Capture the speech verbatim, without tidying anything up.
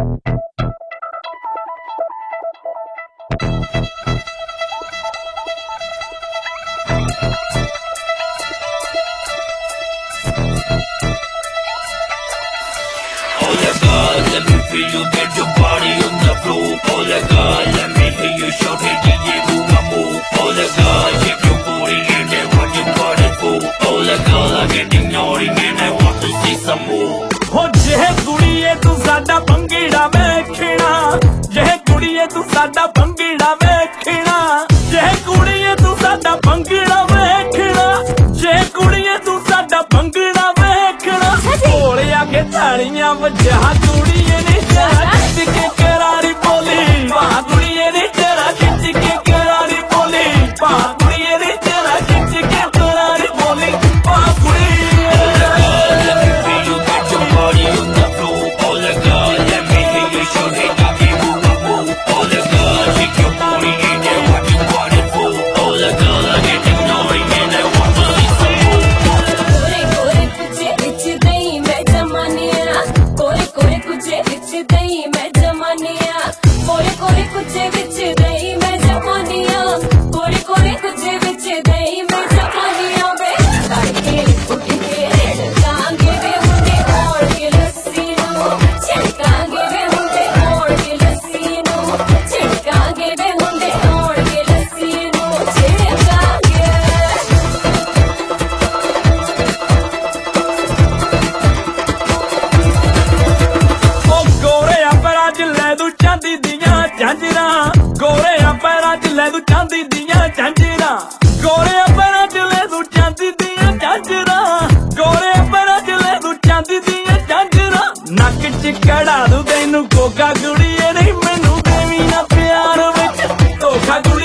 Let me feel you, get your body on the floor. Oh my God, let me hear you shout, hey D J, move my move. Oh my God, shake your booty and I want you got it full. Oh my God, I'm getting naughty and I want to see some more. हो जे कुड़िए तू साडा भंगड़ा वेखना, जे कुड़िए तू साडा भंगड़ा वेखना, जे कुड़िए तू साडा भंगड़ा वेखना, जे कुड़िए तू साडा भंगड़ा वेखना। कोले आके तालियां वजा कुड़िए ने तेरा खिच के करारी बोली, वाह कुड़िए ने तेरा खिच के करारी बोली, वाह कुड़िए ने तेरा खिच के करारी बोली, वाह कुड़िए। गोरे पैरां च ले तू चांदी दियां झांजरां, गोरे पैरां च ले तू चांदी दियां झांजरां, गोरे पैरां च ले तू चांदी दियां झांजरां। नक च कढ़ा दूं तैनू कोका कुड़िए नहीं मैनू देवी ना प्यार विच धोखा।